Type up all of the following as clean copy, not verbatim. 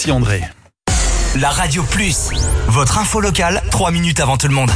Si André. La Radio Plus, votre info locale, 3 minutes avant tout le monde.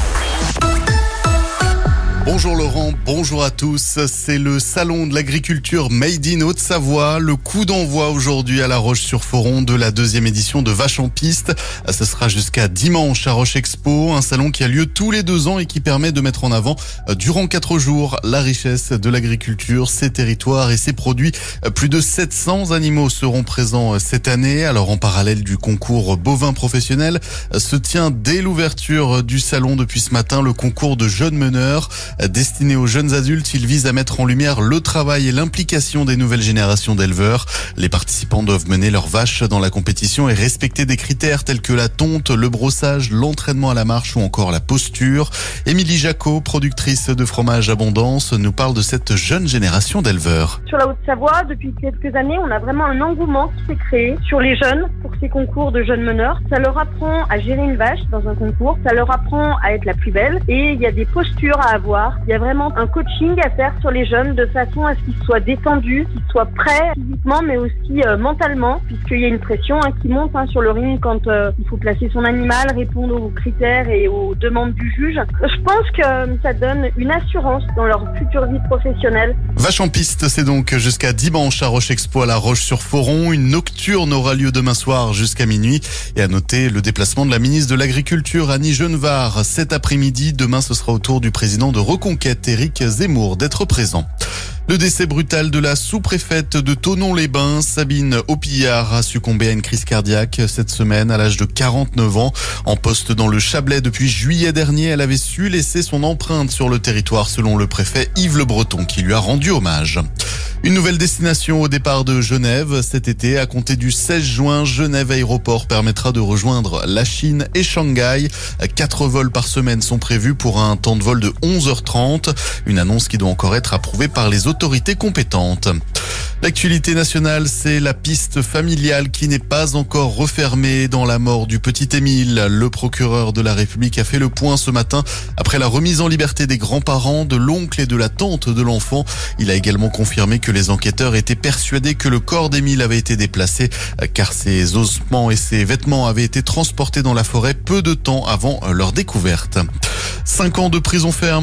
Bonjour Laurent, bonjour à tous. C'est le salon de l'agriculture Made in Haute-Savoie. Le coup d'envoi aujourd'hui à La Roche-sur-Foron de la 2e édition de Vache en piste. Ce sera jusqu'à dimanche à Roche Expo, un salon qui a lieu tous les 2 ans et qui permet de mettre en avant durant 4 jours la richesse de l'agriculture, ses territoires et ses produits. Plus de 700 animaux seront présents cette année. Alors en parallèle du concours bovin professionnel, se tient dès l'ouverture du salon depuis ce matin le concours de jeunes meneurs. Destiné aux jeunes adultes, il vise à mettre en lumière le travail et l'implication des nouvelles générations d'éleveurs. Les participants doivent mener leurs vaches dans la compétition et respecter des critères tels que la tonte, le brossage, l'entraînement à la marche ou encore la posture. Émilie Jacot, productrice de fromage Abondance, nous parle de cette jeune génération d'éleveurs. Sur la Haute-Savoie, depuis quelques années, on a vraiment un engouement qui s'est créé sur les jeunes pour ces concours de jeunes meneurs. Ça leur apprend à gérer une vache dans un concours, ça leur apprend à être la plus belle et il y a des postures à avoir. Il y a vraiment un coaching à faire sur les jeunes de façon à ce qu'ils soient détendus, qu'ils soient prêts physiquement mais aussi mentalement, puisqu'il y a une pression qui monte sur le ring quand il faut placer son animal, répondre aux critères et aux demandes du juge. Je pense que ça donne une assurance dans leur future vie professionnelle. Vache en piste, c'est donc jusqu'à dimanche à Roche Expo à La Roche-sur-Foron. Une nocturne aura lieu demain soir jusqu'à minuit. Et à noter le déplacement de la ministre de l'Agriculture, Annie Genevard, cet après-midi. Demain, ce sera au tour du président de Reconquête, Éric Zemmour, d'être présent. Le décès brutal de la sous-préfète de Thonon-les-Bains, Sabine Opillard, a succombé à une crise cardiaque cette semaine à l'âge de 49 ans. En poste dans le Chablais depuis juillet dernier, elle avait su laisser son empreinte sur le territoire selon le préfet Yves Le Breton qui lui a rendu hommage. Une nouvelle destination au départ de Genève cet été. À compter du 16 juin, Genève Aéroport permettra de rejoindre la Chine et Shanghai. 4 vols par semaine sont prévus pour un temps de vol de 11h30. Une annonce qui doit encore être approuvée par les autorités compétentes. L'actualité nationale, c'est la piste familiale qui n'est pas encore refermée dans la mort du petit Émile. Le procureur de la République a fait le point ce matin après la remise en liberté des grands-parents, de l'oncle et de la tante de l'enfant. Il a également confirmé que les enquêteurs étaient persuadés que le corps d'Émile avait été déplacé car ses ossements et ses vêtements avaient été transportés dans la forêt peu de temps avant leur découverte. 5 ans de prison ferme